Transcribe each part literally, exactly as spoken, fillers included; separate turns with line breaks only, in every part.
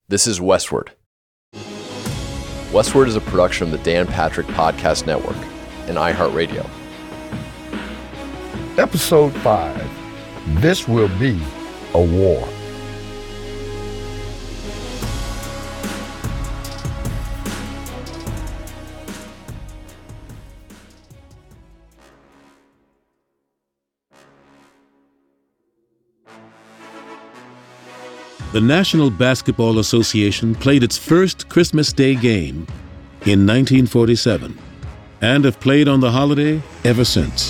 This is Westward. Westward is a production of the Dan Patrick Podcast Network and iHeartRadio.
Episode five, This Will Be a War.
The National Basketball Association played its first Christmas Day game in nineteen forty-seven and have played on the holiday ever since.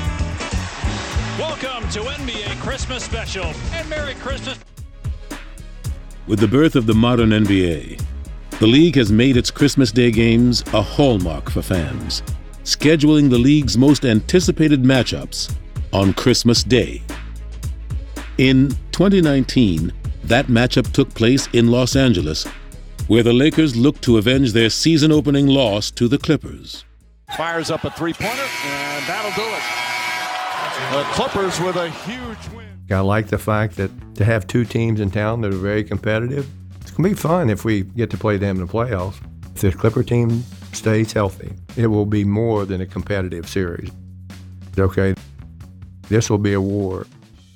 Welcome to N B A Christmas Special and Merry Christmas.
With the birth of the modern N B A, the league has made its Christmas Day games a hallmark for fans, scheduling the league's most anticipated matchups on Christmas Day. In twenty nineteen, that matchup took place in Los Angeles, where the Lakers looked to avenge their season-opening loss to the Clippers.
Fires up a three-pointer, and that'll do it. The Clippers with a huge win.
I like the fact that to have two teams in town that are very competitive, it's going to be fun if we get to play them in the playoffs. If the Clipper team stays healthy, it will be more than a competitive series. Okay, this will be a war.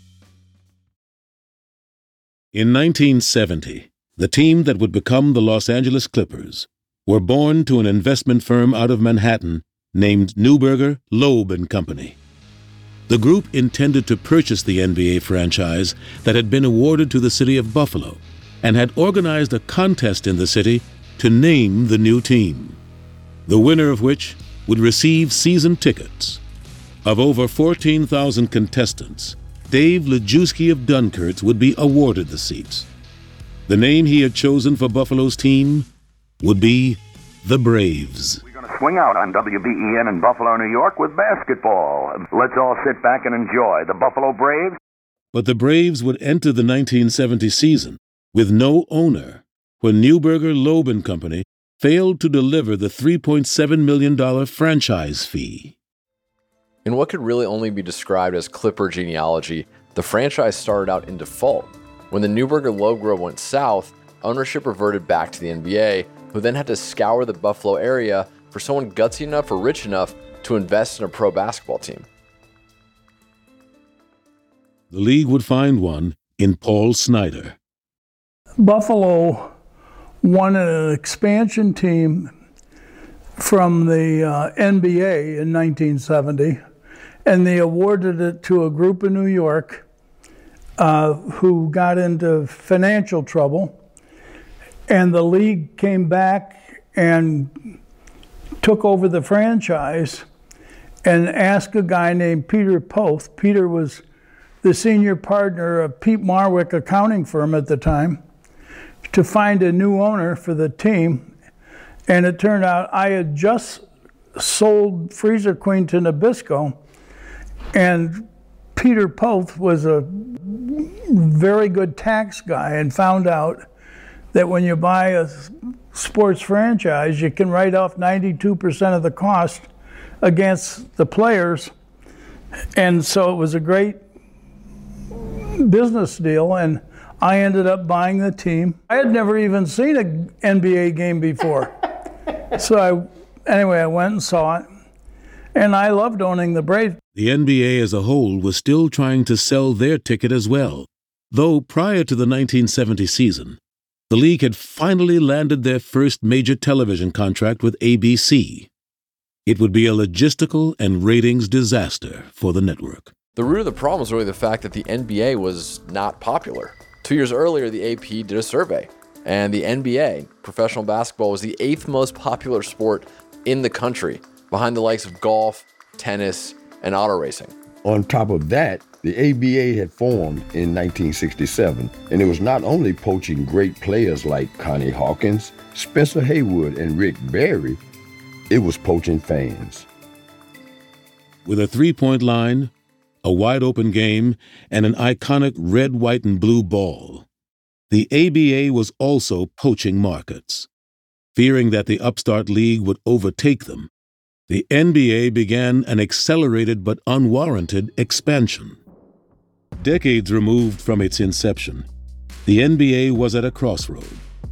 In nineteen seventy, the team that would become the Los Angeles Clippers were born to an investment firm out of Manhattan named Neuberger, Loeb and Company. The group intended to purchase the N B A franchise that had been awarded to the city of Buffalo and had organized a contest in the city to name the new team, the winner of which would receive season tickets. Of over fourteen thousand contestants, Dave Lejewski of Dunkirk would be awarded the seats. The name he had chosen for Buffalo's team would be the Braves.
We're going to swing out on W B E N in Buffalo, New York with basketball. Let's all sit back and enjoy the Buffalo Braves.
But the Braves would enter the nineteen seventy season with no owner when Neuberger, Loeb and Company failed to deliver the three point seven million dollars franchise fee.
In what could really only be described as Clipper genealogy, the franchise started out in default. When the Neuberger-Loeb Group went south, ownership reverted back to the N B A, who then had to scour the Buffalo area for someone gutsy enough or rich enough to invest in a pro basketball team.
The league would find one in Paul Snyder.
Buffalo won an expansion team from the uh, N B A in nineteen seventy, and they awarded it to a group in New York uh, who got into financial trouble, and the league came back and took over the franchise and asked a guy named Peter Poth. Peter was the senior partner of Pete Marwick accounting firm at the time, to find a new owner for the team. And it turned out I had just sold Freezer Queen to Nabisco, and Peter Poth was a very good tax guy and found out that when you buy a sports franchise, you can write off ninety-two percent of the cost against the players. And so it was a great business deal, and I ended up buying the team. I had never even seen an N B A game before. So I, anyway, I went and saw it, and I loved owning the Braves.
The N B A as a whole was still trying to sell their ticket as well, though prior to the nineteen seventy season, the league had finally landed their first major television contract with A B C. It would be a logistical and ratings disaster for the network.
The root of the problem was really the fact that the N B A was not popular. Two years earlier, the A P did a survey, and the N B A, professional basketball, was the eighth most popular sport in the country, behind the likes of golf, tennis, and auto racing.
On top of that, the A B A had formed in nineteen sixty-seven, and it was not only poaching great players like Connie Hawkins, Spencer Haywood, and Rick Barry, it was poaching fans.
With a three-point line, a wide-open game, and an iconic red, white, and blue ball, the A B A was also poaching markets. Fearing that the upstart league would overtake them, the N B A began an accelerated but unwarranted expansion. Decades removed from its inception, the N B A was at a crossroad.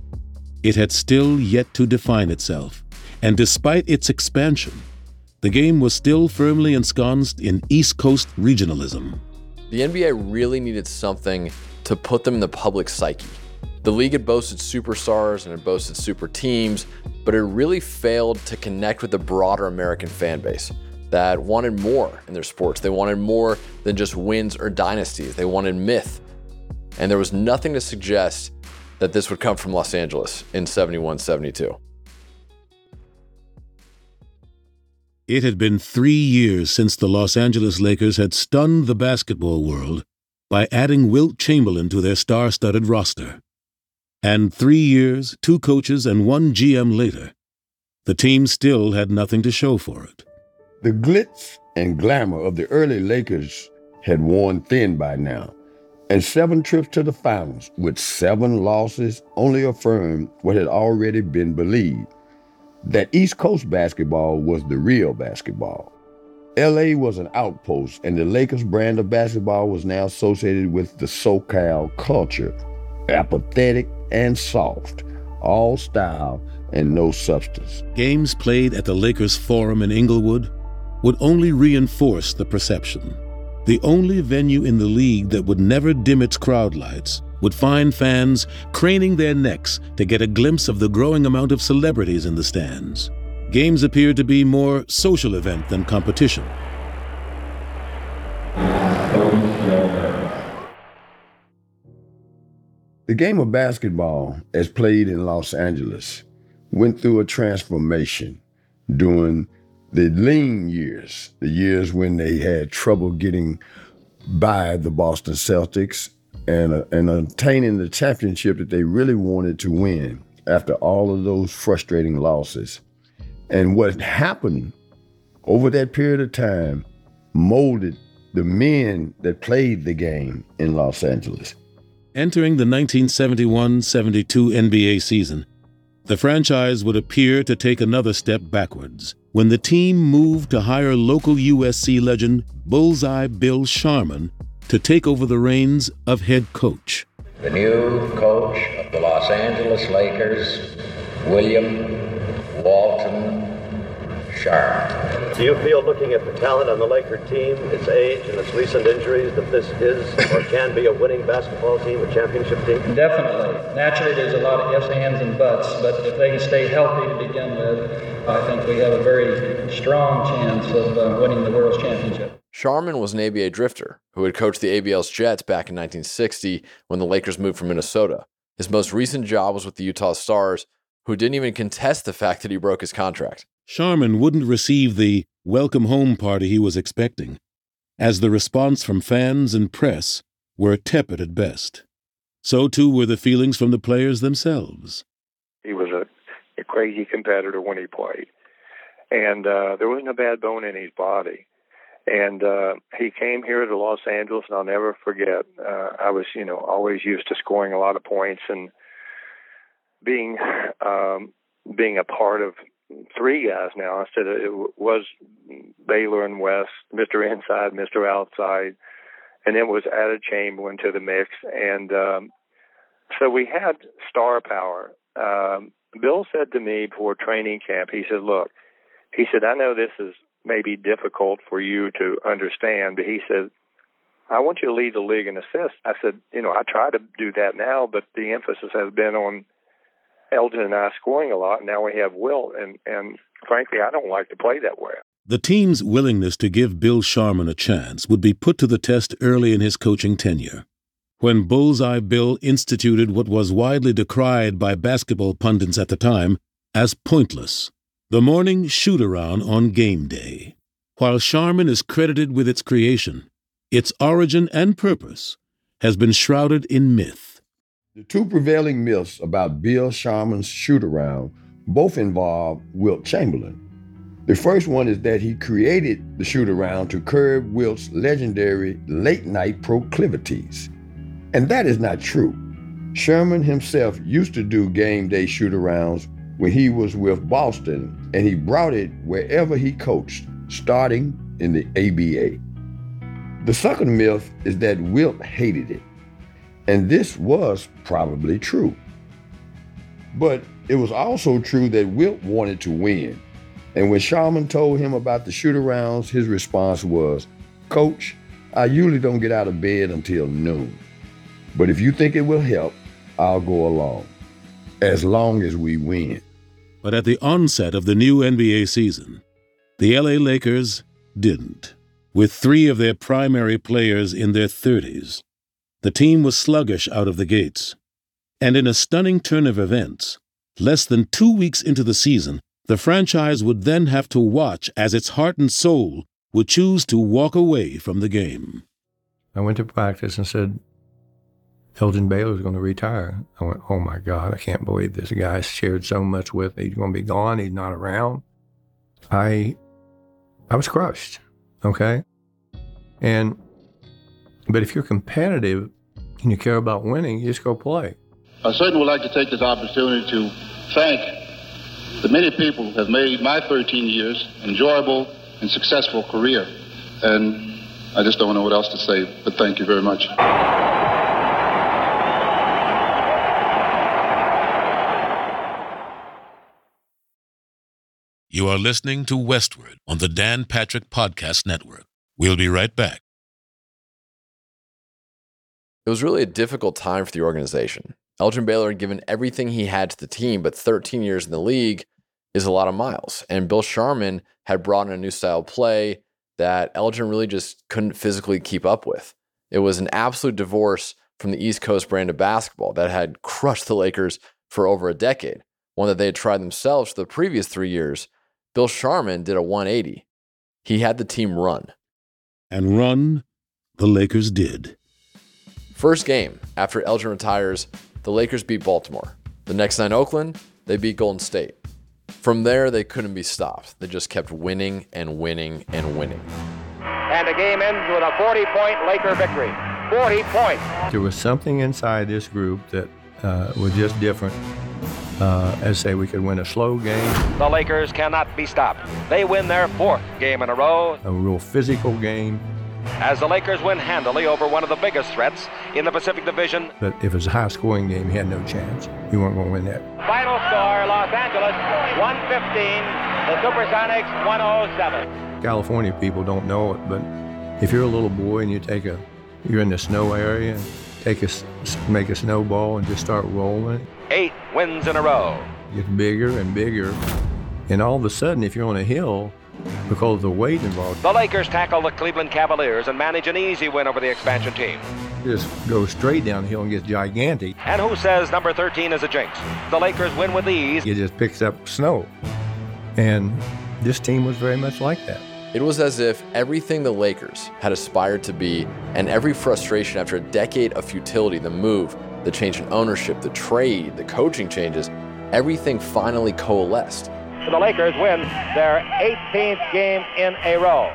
it had still yet to define itself, and despite its expansion, the game was still firmly ensconced in East Coast regionalism.
The N B A really needed something to put them in the public psyche. The league had boasted superstars and had boasted super teams, but it really failed to connect with the broader American fan base that wanted more in their sports. They wanted more than just wins or dynasties. They wanted myth. And there was nothing to suggest that this would come from Los Angeles in seventy-one seventy-two.
It had been three years since the Los Angeles Lakers had stunned the basketball world by adding Wilt Chamberlain to their star-studded roster. And three years, two coaches, and one G M later, the team still had nothing to show for it.
The glitz and glamour of the early Lakers had worn thin by now, and seven trips to the finals with seven losses only affirmed what had already been believed, that East Coast basketball was the real basketball. L A was an outpost, and the Lakers brand of basketball was now associated with the SoCal culture, apathetic and soft, all style and no substance.
Games played at the Lakers Forum in Inglewood would only reinforce the perception. The only venue in the league that would never dim its crowd lights would find fans craning their necks to get a glimpse of the growing amount of celebrities in the stands. Games appeared to be more social event than competition.
The game of basketball, as played in Los Angeles, went through a transformation during the lean years, the years when they had trouble getting by the Boston Celtics and, uh, and obtaining the championship that they really wanted to win after all of those frustrating losses. And what happened over that period of time molded the men that played the game in Los Angeles.
Entering the nineteen seventy-one seventy-two N B A season, the franchise would appear to take another step backwards when the team moved to hire local U S C legend Bullseye Bill Sharman to take over the reins of head coach.
The new coach of the Los Angeles Lakers, William Walton Sharman.
Do you feel, looking at the talent on the Laker team, its age and its recent injuries, that this is or can be a winning basketball team, a championship team?
Definitely. Naturally, there's a lot of ifs, ands, and buts, but if they can stay healthy to begin with, I think we have a very strong chance of uh, winning the World's Championship.
Sharman was an A B A drifter who had coached the A B L's Jets back in nineteen sixty when the Lakers moved from Minnesota. His most recent job was with the Utah Stars, who didn't even contest the fact that he broke his contract.
Sharman wouldn't receive the welcome home party he was expecting, as the response from fans and press were tepid at best. So too were the feelings from the players themselves.
He was a, a crazy competitor when he played, and uh, there wasn't a bad bone in his body. And uh, he came here to Los Angeles, and I'll never forget. Uh, I was, you know, always used to scoring a lot of points and being um, being a part of three guys now. I said it was Baylor and West, Mister Inside, Mister Outside, and then was added Chamberlain to the mix. And um, so we had star power. Um, Bill said to me before training camp, he said, look, he said, I know this is maybe difficult for you to understand, but he said, I want you to lead the league in assists. I said, you know, I try to do that now, but the emphasis has been on Elgin and I scoring a lot. Now we have Wilt, and, and frankly, I don't like to play that way.
The team's willingness to give Bill Sharman a chance would be put to the test early in his coaching tenure, when Bullseye Bill instituted what was widely decried by basketball pundits at the time as pointless: the morning shoot-around on game day. While Sharman is credited with its creation, its origin and purpose has been shrouded in myth.
The two prevailing myths about Bill Sharman's shoot-around both involve Wilt Chamberlain. The first one is that he created the shoot-around to curb Wilt's legendary late-night proclivities. And that is not true. Sharman himself used to do game day shoot-arounds when he was with Boston, and he brought it wherever he coached, starting in the A B A. The second myth is that Wilt hated it, and this was probably true. But it was also true that Wilt wanted to win. And when Sharman told him about the shoot-arounds, his response was, "Coach, I usually don't get out of bed until noon. But if you think it will help, I'll go along, as long as we win."
But at the onset of the new N B A season, the L A Lakers didn't. With three of their primary players in their thirties, the team was sluggish out of the gates. And in a stunning turn of events, less than two weeks into the season, the franchise would then have to watch as its heart and soul would choose to walk away from the game.
I went to practice and said, Elgin Baylor's going to retire. I went, oh my God, I can't believe this guy I shared so much with. He's going to be gone. He's not around. I, I was crushed, okay? And, but if you're competitive and you care about winning, you just go play.
I certainly would like to take this opportunity to thank the many people who have made my thirteen years enjoyable and successful career. And I just don't know what else to say, but thank you very much.
You are listening to Westward on the Dan Patrick Podcast Network. We'll be right back.
It was really a difficult time for the organization. Elgin Baylor had given everything he had to the team, but thirteen years in the league is a lot of miles. And Bill Sharman had brought in a new style of play that Elgin really just couldn't physically keep up with. It was an absolute divorce from the East Coast brand of basketball that had crushed the Lakers for over a decade, one that they had tried themselves for the previous three years. Bill Sharman did a one eighty. He had the team run.
And run, the Lakers did.
First game after Elgin retires, the Lakers beat Baltimore. The next night in Oakland, they beat Golden State. From there, they couldn't be stopped. They just kept winning and winning and winning.
And the game ends with a forty-point Laker victory. forty points.
There was something inside this group that uh, was just different. Uh, as say, we could win a slow game.
The Lakers cannot be stopped. They win their fourth game in a row.
A real physical game.
As the Lakers win handily over one of the biggest threats in the Pacific Division.
But if it was a high-scoring game, you had no chance. You weren't going to win that.
Final score, Los Angeles, one fifteen. The Supersonics, one oh seven.
California people don't know it, but if you're a little boy and you take a, you're in the snow area, take a, make a snowball and just start rolling.
Eight wins in a row.
It gets bigger and bigger. And all of a sudden, if you're on a hill, because of the weight involved,
the Lakers tackle the Cleveland Cavaliers and manage an easy win over the expansion team.
Just goes straight downhill and gets gigantic.
And who says number thirteen is a jinx? The Lakers win with ease.
It just picks up snow. And this team was very much like that.
It was as if everything the Lakers had aspired to be, and every frustration after a decade of futility, the move, the change in ownership, the trade, the coaching changes, everything finally coalesced.
The Lakers win their eighteenth game in a row.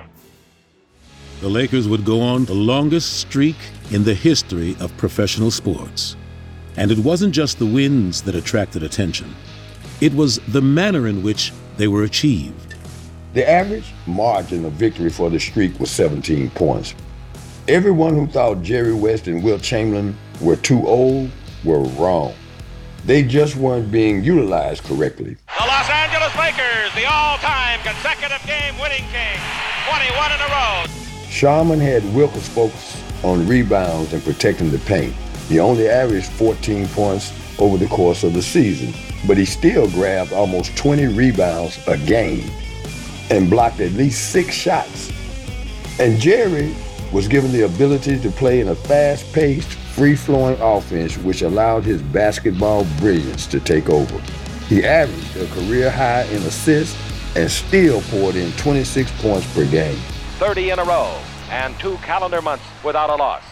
The Lakers would go on the longest streak in the history of professional sports. And it wasn't just the wins that attracted attention. It was the manner in which they were achieved.
The average margin of victory for the streak was seventeen points. Everyone who thought Jerry West and Wilt Chamberlain were too old were wrong. They just weren't being utilized correctly.
The Los Angeles Lakers, the all-time consecutive game-winning king, twenty-one in a row.
Sharman had Wilkes focus on rebounds and protecting the paint. He only averaged fourteen points over the course of the season, but he still grabbed almost twenty rebounds a game and blocked at least six shots. And Jerry was given the ability to play in a fast-paced, free-flowing offense, which allowed his basketball brilliance to take over. He averaged a career high in assists and still poured in twenty-six points per game.
thirty in a row and two calendar months without a loss.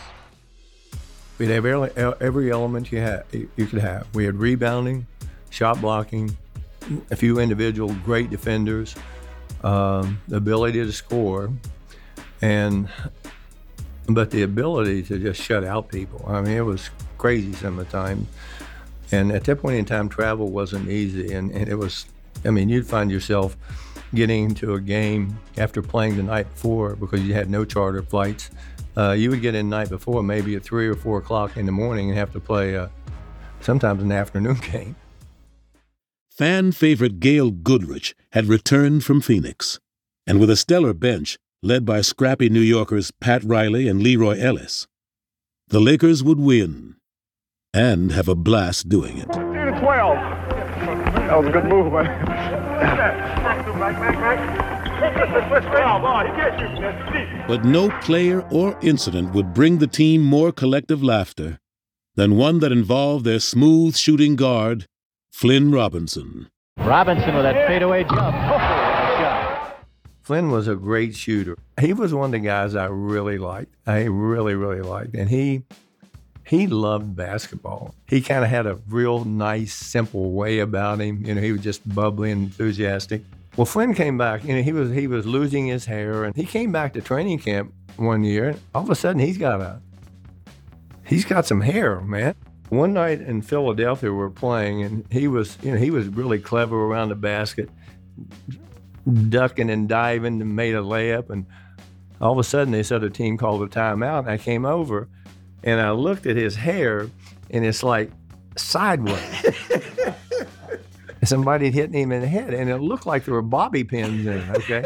We'd have every, every element you, had, you could have. We had rebounding, shot blocking, a few individual great defenders, um, the ability to score, and but the ability to just shut out people. I mean, it was crazy some of the time. And at that point in time, travel wasn't easy. And, and it was, I mean, you'd find yourself getting into a game after playing the night before because you had no charter flights. Uh, you would get in the night before, maybe at three or four o'clock in the morning, and have to play uh, sometimes an afternoon game.
fan favorite Gail Goodrich had returned from Phoenix, and with a stellar bench led by scrappy New Yorkers Pat Riley and Leroy Ellis, the Lakers would win and have a blast doing it.
ten to twelve. That was a good move, man.
But no player or incident would bring the team more collective laughter than one that involved their smooth shooting guard, Flynn Robinson.
Robinson with that fadeaway jump. Oh, shot.
Flynn was a great shooter. He was one of the guys I really liked. I really, really liked. And he he loved basketball. He kind of had a real nice, simple way about him. You know, he was just bubbly and enthusiastic. Well, Flynn came back. You know, he was he was losing his hair, and he came back to training camp one year. And all of a sudden, he's got a he's got some hair, man. One night in Philadelphia, we were playing, and he was, you know, he was really clever around the basket, ducking and diving, and made a layup. And all of a sudden, this other team called a timeout, and I came over, and I looked at his hair, and it's like sideways. Somebody had hit him in the head, and it looked like there were bobby pins in it, okay?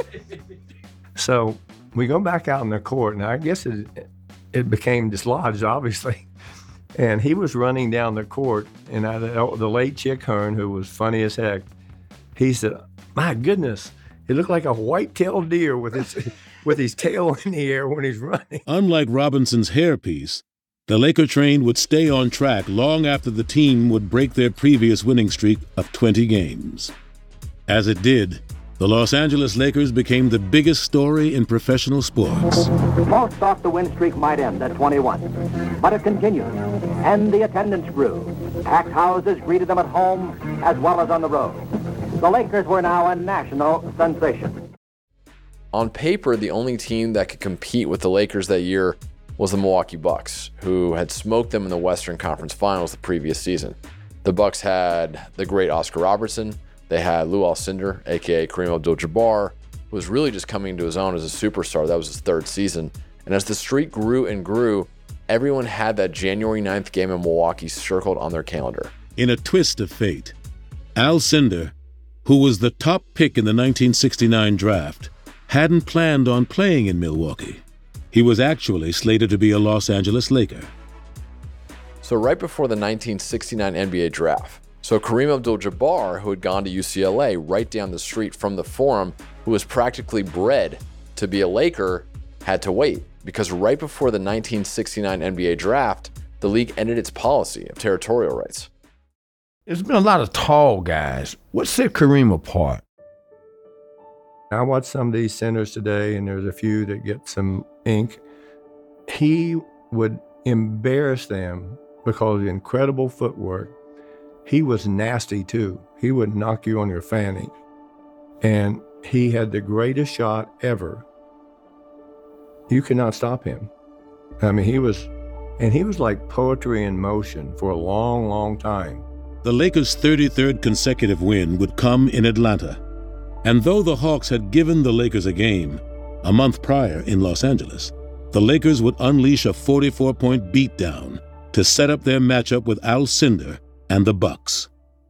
So we go back out in the court, and I guess it, it became dislodged, obviously. And he was running down the court, and I, the late Chick Hearn, who was funny as heck, he said, "My goodness, he looked like a white-tailed deer with his, with his tail in the air when he's running."
Unlike Robinson's hairpiece, the Laker train would stay on track long after the team would break their previous winning streak of twenty games. As it did, the Los Angeles Lakers became the biggest story in professional sports.
Most thought the win streak might end at twenty-one, but it continued, and the attendance grew. Packed houses greeted them at home as well as on the road. The Lakers were now a national sensation.
On paper, the only team that could compete with the Lakers that year was the Milwaukee Bucks, who had smoked them in the Western Conference Finals the previous season. The Bucks had the great Oscar Robertson. They had Lou Alcindor, a k a. Kareem Abdul-Jabbar, who was really just coming into his own as a superstar. That was his third season. And as the streak grew and grew, everyone had that January ninth game in Milwaukee circled on their calendar.
In a twist of fate, Alcindor, who was the top pick in the nineteen sixty-nine draft, hadn't planned on playing in Milwaukee. He was actually slated to be a Los Angeles Laker.
So right before the nineteen sixty-nine N B A draft, so Kareem Abdul-Jabbar, who had gone to U C L A right down the street from the Forum, who was practically bred to be a Laker, had to wait, because right before the nineteen sixty-nine N B A draft, the league ended its policy of territorial rights.
There's been a lot of tall guys. What set Kareem apart?
I watched some of these centers today, and there's a few that get some ink. He would embarrass them because of the incredible footwork. He was nasty, too. He would knock you on your fanny. And he had the greatest shot ever. You could not stop him. I mean, he was, and he was like poetry in motion for a long, long time.
The Lakers' thirty-third consecutive win would come in Atlanta. And though the Hawks had given the Lakers a game a month prior in Los Angeles, the Lakers would unleash a forty-four point beatdown to set up their matchup with Alcindor and the Bucks.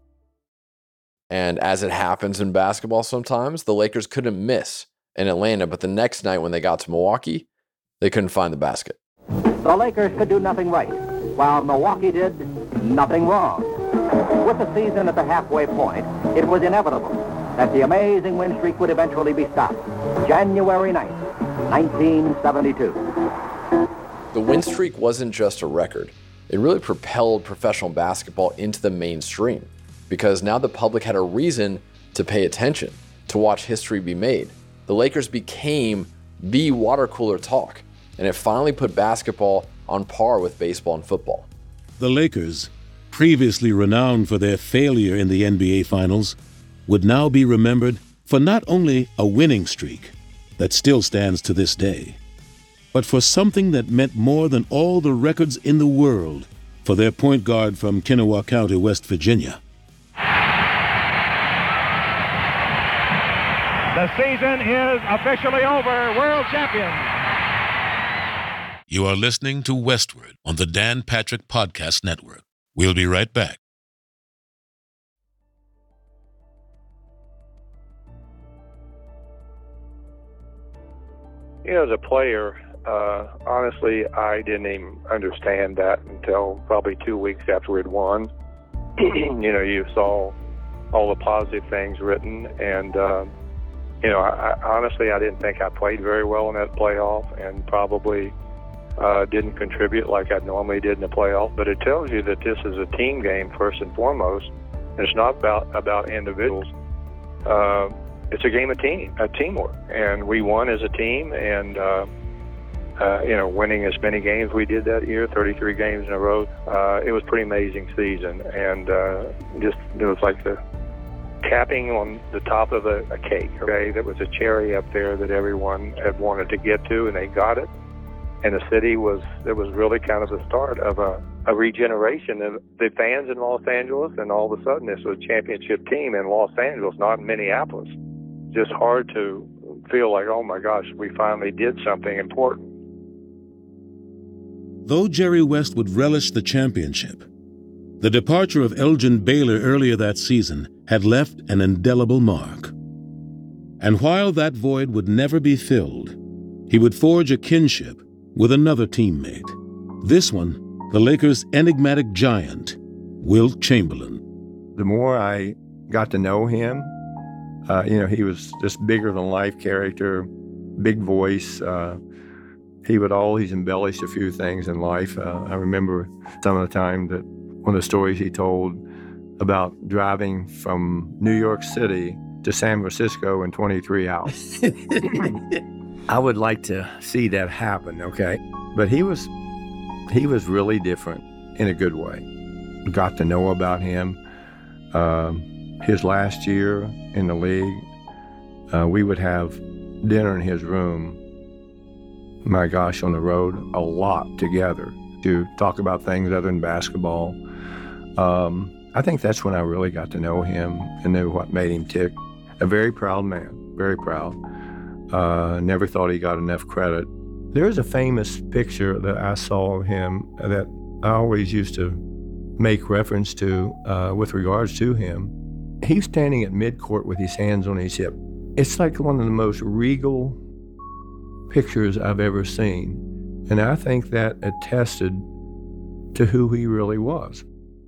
And as it happens in basketball sometimes, the Lakers couldn't miss in Atlanta, but the next night when they got to Milwaukee, they couldn't find the basket.
The Lakers could do nothing right, while Milwaukee did nothing wrong. With the season at the halfway point, it was inevitable that the amazing win streak would eventually be stopped. January ninth, nineteen seventy-two.
The win streak wasn't just a record. It really propelled professional basketball into the mainstream, because now the public had a reason to pay attention, to watch history be made. The Lakers became the water cooler talk, and it finally put basketball on par with baseball and football.
The Lakers, previously renowned for their failure in the N B A Finals, would now be remembered for not only a winning streak that still stands to this day, but for something that meant more than all the records in the world for their point guard from Kennesaw County, West Virginia.
The season is officially over. World champions.
You are listening to Westward on the Dan Patrick Podcast Network. We'll be right back.
You know, as a player, uh, honestly, I didn't even understand that until probably two weeks after we'd won. You know, you saw all the positive things written, and uh, you know, I, I, honestly, I didn't think I played very well in that playoff, and probably uh, didn't contribute like I normally did in the playoff. But it tells you that this is a team game first and foremost. It's not about about individuals. Uh, it's a game of team, a teamwork, and we won as a team. And uh, uh, you know, winning as many games we did that year, thirty-three games in a row. Uh, it was a pretty amazing season, and uh, just it was like the capping on the top of a, a cake. Okay, there was a cherry up there that everyone had wanted to get to, and they got it. And the city was, it was really kind of the start of a, a regeneration of the fans in Los Angeles, and all of a sudden this was a championship team in Los Angeles, not in Minneapolis. Just hard to feel like, oh my gosh, we finally did something important.
Though Jerry West would relish the championship, the departure of Elgin Baylor earlier that season had left an indelible mark. And while that void would never be filled, he would forge a kinship with another teammate. This one, the Lakers' enigmatic giant, Wilt Chamberlain.
The more I got to know him, uh, you know, he was this bigger-than-life character, big voice. Uh, he would always embellish a few things in life. Uh, I remember some of the time that one of the stories he told about driving from New York City to San Francisco in twenty-three hours. I would like to see that happen, okay? But he was he was really different in a good way. Got to know about him. Um, his last year in the league, uh, we would have dinner in his room, my gosh, on the road, a lot together to talk about things other than basketball. Um, I think that's when I really got to know him and knew what made him tick. A very proud man, very proud. Uh, never thought he got enough credit. There's a famous picture that I saw of him that I always used to make reference to uh, with regards to him. He's standing at midcourt with his hands on his hip. It's like one of the most regal pictures I've ever seen. And I think that attested to who he really was.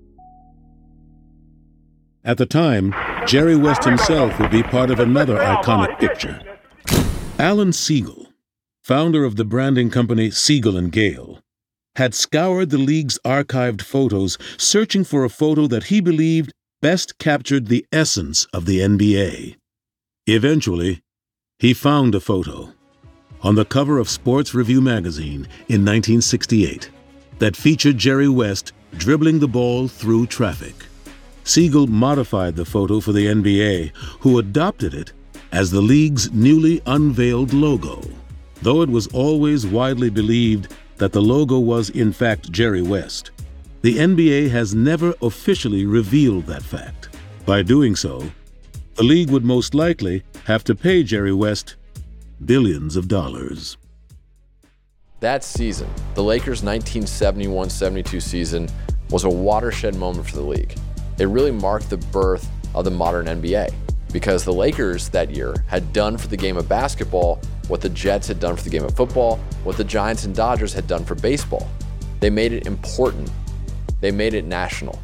At the time, Jerry West himself would be part of another iconic picture. Alan Siegel, founder of the branding company Siegel and Gale, had scoured the league's archived photos, searching for a photo that he believed best captured the essence of the N B A. Eventually, he found a photo on the cover of Sports Review magazine in nineteen sixty-eight that featured Jerry West dribbling the ball through traffic. Siegel modified the photo for the N B A, who adopted it as the league's newly unveiled logo, though it was always widely believed that the logo was in fact Jerry West. The N B A has never officially revealed that fact. By doing so, the league would most likely have to pay Jerry West billions of dollars.
That season, the Lakers' nineteen seventy-one seventy-two season, was a watershed moment for the league. It really marked the birth of the modern N B A, because the Lakers that year had done for the game of basketball what the Jets had done for the game of football, what the Giants and Dodgers had done for baseball. They made it important. They made it national.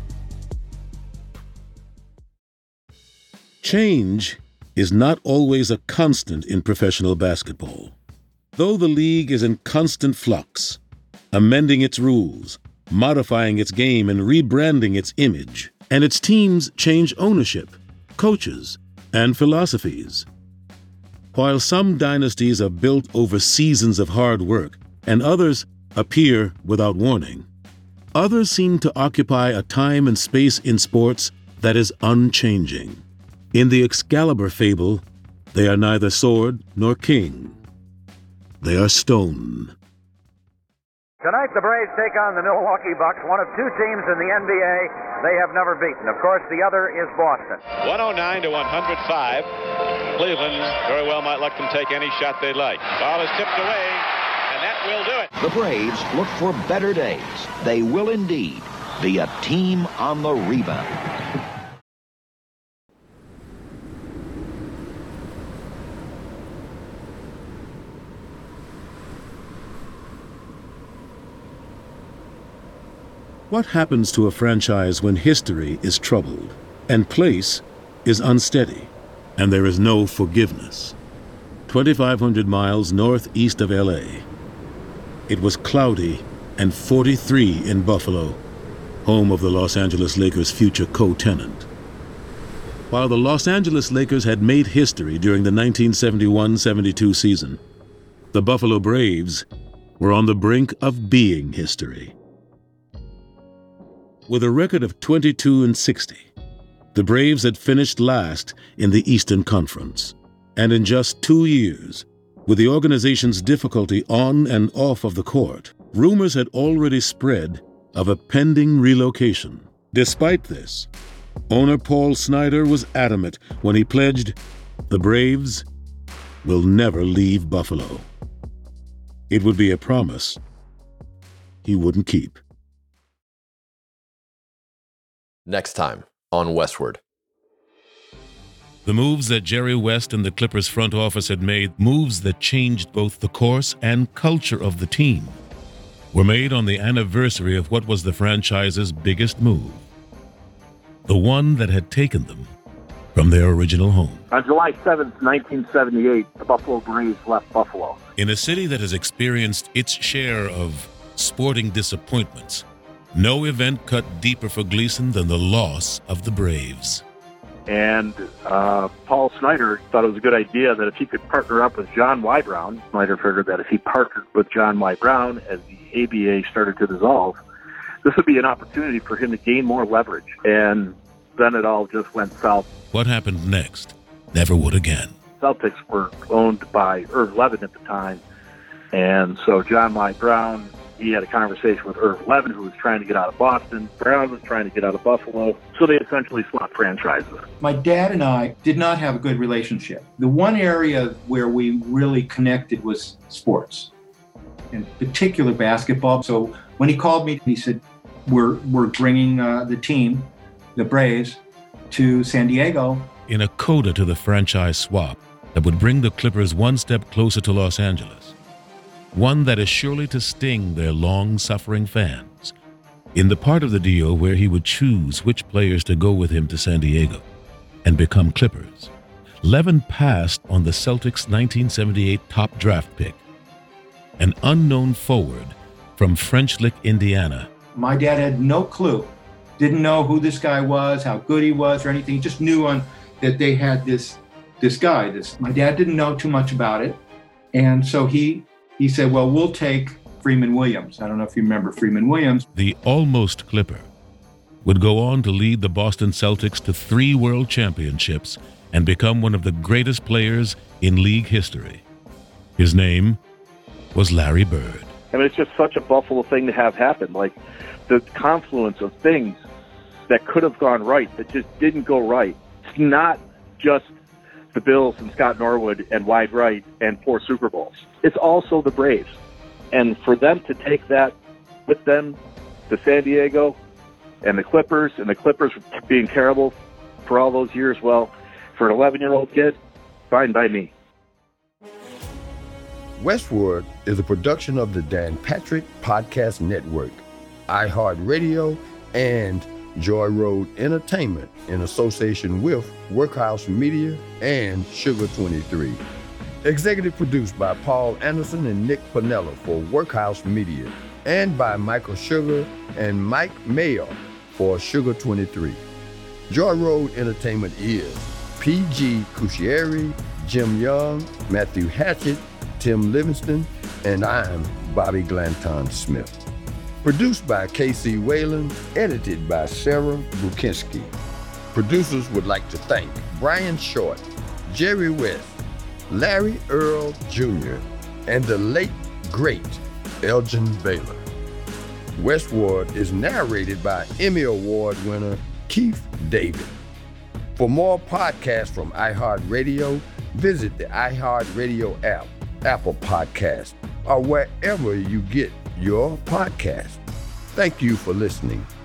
Change is not always a constant in professional basketball. Though the league is in constant flux, amending its rules, modifying its game, and rebranding its image, and its teams change ownership, coaches, and philosophies. While some dynasties are built over seasons of hard work, and others appear without warning, others seem to occupy a time and space in sports that is unchanging. In the Excalibur fable, they are neither sword nor king. They are stone.
Tonight, the Braves take on the Milwaukee Bucks, one of two teams in the N B A they have never beaten. Of course, the other is Boston.
one oh nine to one oh five. Cleveland very well might let them take any shot they like. Ball is tipped away, and that will do it.
The Braves look for better days. They will indeed be a team on the rebound.
what happens to a franchise when history is troubled and place is unsteady and there is no forgiveness? twenty-five hundred miles northeast of L A, it was cloudy and forty-three in Buffalo, home of the Los Angeles Lakers' future co-tenant. While the Los Angeles Lakers had made history during the nineteen seventy-one seventy-two season, the Buffalo Braves were on the brink of being history. With a record of twenty-two and sixty, the Braves had finished last in the Eastern Conference, and in just two years, with the organization's difficulty on and off of the court, rumors had already spread of a pending relocation. Despite this, owner Paul Snyder was adamant when he pledged, "The Braves will never leave Buffalo." It would be a promise he wouldn't keep.
Next time on Westward.
The moves that Jerry West and the Clippers front office had made, moves that changed both the course and culture of the team, were made on the anniversary of what was the franchise's biggest move, the one that had taken them from their original home.
On July seventh, nineteen seventy-eight, the Buffalo Braves left Buffalo.
In a city that has experienced its share of sporting disappointments, no event cut deeper for Gleason than the loss of the Braves.
And uh, Paul Snyder thought it was a good idea that if he could partner up with John Y. Brown, Snyder figured that if he partnered with John Y. Brown as the A B A started to dissolve, this would be an opportunity for him to gain more leverage. And then it all just went south.
What happened next never would again.
Celtics were owned by Irv Levin at the time. And so John Y. Brown, he had a conversation with Irv Levin, who was trying to get out of Boston. Brown was trying to get out of Buffalo. So they essentially swapped franchises.
My dad and I did not have a good relationship. The one area where we really connected was sports, in particular basketball. So when he called me, he said, we're, we're bringing uh, the team, the Braves, to San Diego.
In a coda to the franchise swap that would bring the Clippers one step closer to Los Angeles, one that is surely to sting their long-suffering fans, in the part of the deal where he would choose which players to go with him to San Diego and become Clippers, Levin passed on the Celtics' nineteen seventy-eight top draft pick, an unknown forward from French Lick, Indiana.
My dad had no clue, didn't know who this guy was, how good he was or anything. He just knew on that they had this this guy. This my dad didn't know too much about it, and so he he said, "Well, we'll take Freeman Williams." I don't know if you remember Freeman Williams.
The almost Clipper would go on to lead the Boston Celtics to three world championships and become one of the greatest players in league history. His name was Larry Bird.
I mean, it's just such a Buffalo thing to have happen. Like the confluence of things that could have gone right that just didn't go right. It's not just the Bills and Scott Norwood and Wide Right and four Super Bowls. It's also the Braves. And for them to take that with them to San Diego and the Clippers, and the Clippers being terrible for all those years, well, for an eleven-year-old kid, fine by me.
Westward is a production of the Dan Patrick Podcast Network, iHeartRadio, and Joy Road Entertainment in association with Workhouse Media and Sugar twenty-three. Executive produced by Paul Anderson and Nick Piniella for Workhouse Media, and by Michael Sugar and Mike Mayer for Sugar twenty-three. Joy Road Entertainment is P G Cuscieri, Jim Young, Matthew Hatchett, Tim Livingston, and I'm Bobby Glanton Smith. Produced by K C Whalen, edited by Sarah Bukinski. Producers would like to thank Brian Short, Jerry West, Larry Earl Junior, and the late, great Elgin Baylor. Westward is narrated by Emmy Award winner Keith David. For more podcasts from iHeartRadio, visit the iHeartRadio app, Apple Podcast, or wherever you get your podcast. Thank you for listening.